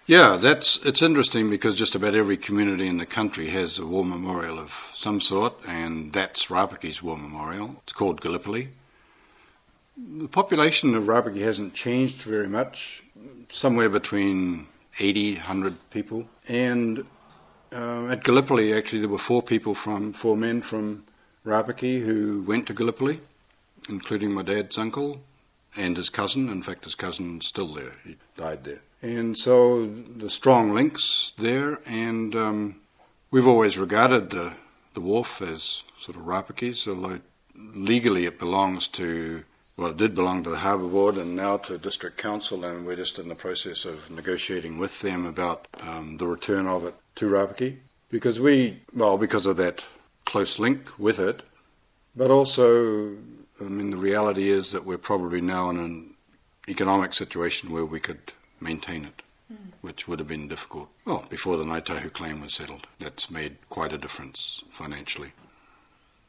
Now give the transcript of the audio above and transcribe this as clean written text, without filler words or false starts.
Yeah, it's interesting because just about every community in the country has a war memorial of some sort, and that's Rapaki's war memorial. It's called Gallipoli. The population of Rapaki hasn't changed very much, somewhere between 80, 100 people. And at Gallipoli, actually, there were four men from Rapaki who went to Gallipoli, including my dad's uncle and his cousin. In fact, his cousin's still there. He died there. And so the strong links there, and we've always regarded the wharf as sort of Rapaki's, although legally it belongs to, well, it did belong to the Harbour Board and now to District Council, and we're just in the process of negotiating with them about the return of it to Rapaki, because of that close link with it, but also, I mean, the reality is that we're probably now in an economic situation where we could maintain it, which would have been difficult. Well, before the Ngāi Tahu claim was settled. That's made quite a difference financially.